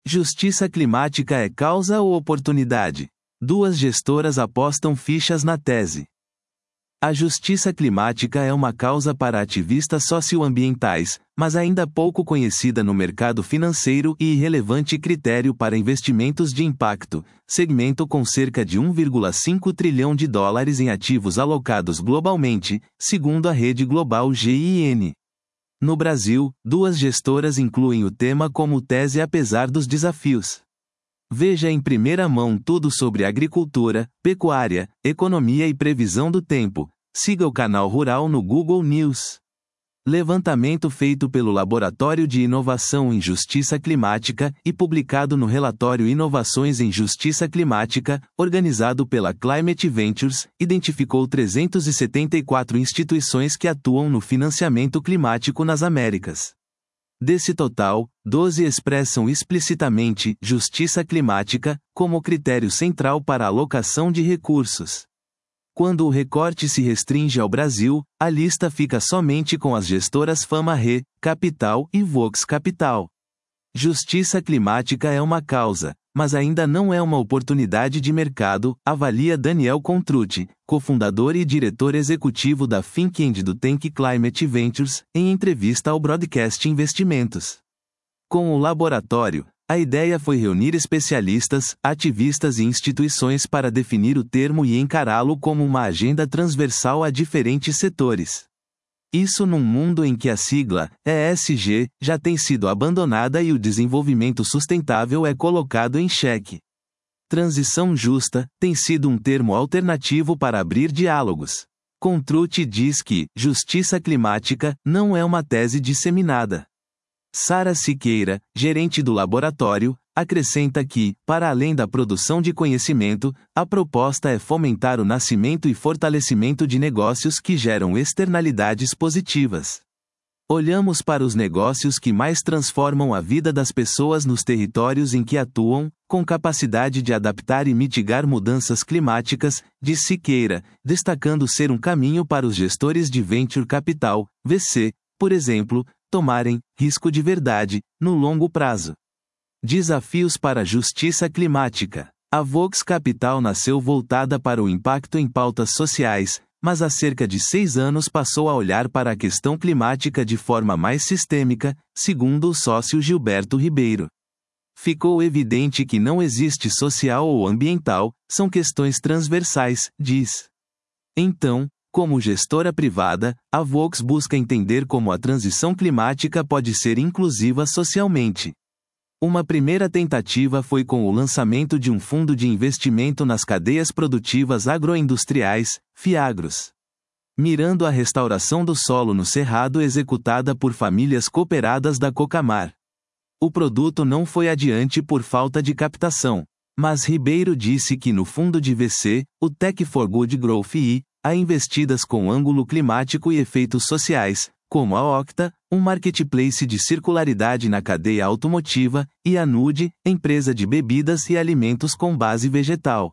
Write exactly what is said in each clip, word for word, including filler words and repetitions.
Justiça climática é causa ou oportunidade? Duas gestoras apostam fichas na tese. A justiça climática é uma causa para ativistas socioambientais, mas ainda pouco conhecida no mercado financeiro e irrelevante critério para investimentos de impacto, segmento com cerca de um vírgula cinco trilhão de dólares em ativos alocados globalmente, segundo a rede global G I N. No Brasil, duas gestoras incluem o tema como tese apesar dos desafios. Veja em primeira mão tudo sobre agricultura, pecuária, economia e previsão do tempo. Siga o canal Rural no Google News. Levantamento feito pelo Laboratório de Inovação em Justiça Climática e publicado no relatório Inovações em Justiça Climática, organizado pela Climate Ventures, identificou trezentas e setenta e quatro instituições que atuam no financiamento climático nas Américas. Desse total, doze expressam explicitamente justiça climática como critério central para a alocação de recursos. Quando o recorte se restringe ao Brasil, a lista fica somente com as gestoras Fama-Re, Capital e Vox Capital. Justiça climática é uma causa, mas ainda não é uma oportunidade de mercado, avalia Daniel Contrucci, cofundador e diretor executivo da Think and do Tank Climate Ventures, em entrevista ao Broadcast Investimentos. Com o laboratório, a ideia foi reunir especialistas, ativistas e instituições para definir o termo e encará-lo como uma agenda transversal a diferentes setores. Isso num mundo em que a sigla, E S G, já tem sido abandonada e o desenvolvimento sustentável é colocado em xeque. Transição justa tem sido um termo alternativo para abrir diálogos. Contrucci diz que justiça climática não é uma tese disseminada. Sara Siqueira, gerente do laboratório, acrescenta que, para além da produção de conhecimento, a proposta é fomentar o nascimento e fortalecimento de negócios que geram externalidades positivas. Olhamos para os negócios que mais transformam a vida das pessoas nos territórios em que atuam, com capacidade de adaptar e mitigar mudanças climáticas, diz Siqueira, destacando ser um caminho para os gestores de venture capital, V C, por exemplo, tomarem risco de verdade, no longo prazo. Desafios para a justiça climática. A Vox Capital nasceu voltada para o impacto em pautas sociais, mas há cerca de seis anos passou a olhar para a questão climática de forma mais sistêmica, segundo o sócio Gilberto Ribeiro. Ficou evidente que não existe social ou ambiental, são questões transversais, diz. Então, como gestora privada, a Vox busca entender como a transição climática pode ser inclusiva socialmente. Uma primeira tentativa foi com o lançamento de um fundo de investimento nas cadeias produtivas agroindustriais, FIAGROS. Mirando a restauração do solo no Cerrado executada por famílias cooperadas da Cocamar. O produto não foi adiante por falta de captação, mas Ribeiro disse que no fundo de V C, o Tech for Good Growth I, há investidas com ângulo climático e efeitos sociais, como a Octa, um marketplace de circularidade na cadeia automotiva, e a Nude, empresa de bebidas e alimentos com base vegetal.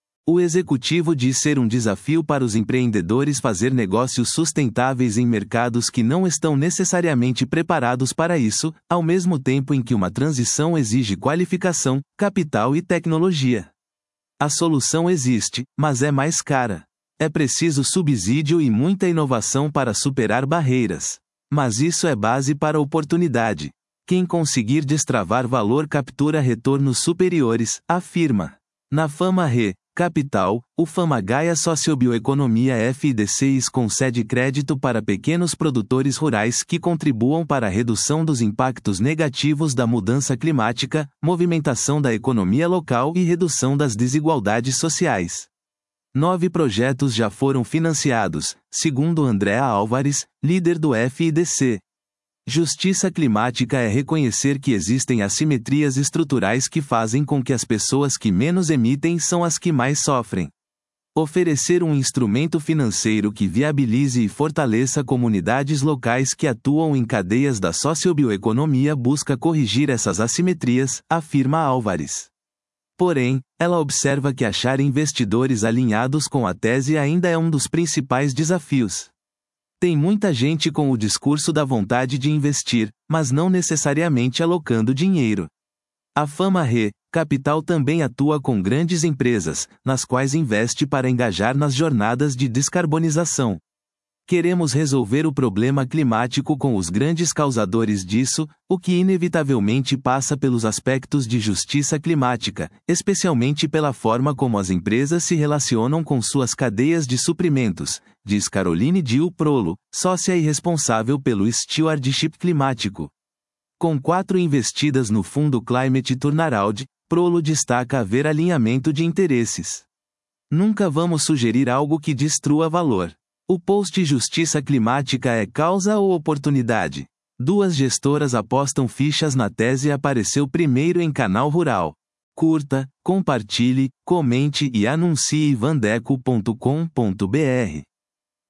O executivo diz ser um desafio para os empreendedores fazer negócios sustentáveis em mercados que não estão necessariamente preparados para isso, ao mesmo tempo em que uma transição exige qualificação, capital e tecnologia. A solução existe, mas é mais cara. É preciso subsídio e muita inovação para superar barreiras. Mas isso é base para oportunidade. Quem conseguir destravar valor captura retornos superiores, afirma. Na Fama-Re, Capital, o Fama-Gaia Sociobioeconomia F I D Cs concede crédito para pequenos produtores rurais que contribuam para a redução dos impactos negativos da mudança climática, movimentação da economia local e redução das desigualdades sociais. Nove projetos já foram financiados, segundo Andréa Álvares, líder do F I D C. Justiça climática é reconhecer que existem assimetrias estruturais que fazem com que as pessoas que menos emitem são as que mais sofrem. Oferecer um instrumento financeiro que viabilize e fortaleça comunidades locais que atuam em cadeias da sociobioeconomia busca corrigir essas assimetrias, afirma Álvares. Porém, ela observa que achar investidores alinhados com a tese ainda é um dos principais desafios. Tem muita gente com o discurso da vontade de investir, mas não necessariamente alocando dinheiro. A Fama Re Capital também atua com grandes empresas, nas quais investe para engajar nas jornadas de descarbonização. Queremos resolver o problema climático com os grandes causadores disso, o que inevitavelmente passa pelos aspectos de justiça climática, especialmente pela forma como as empresas se relacionam com suas cadeias de suprimentos, diz Caroline Dill Prolo, sócia e responsável pelo Stewardship Climático. Com quatro investidas no fundo Climate Turnaround, Prolo destaca haver alinhamento de interesses. Nunca vamos sugerir algo que destrua valor. O post Justiça Climática é causa ou oportunidade? Duas gestoras apostam fichas na tese apareceu primeiro em Canal Rural. Curta, compartilhe, comente e anuncie vandeco ponto com ponto br.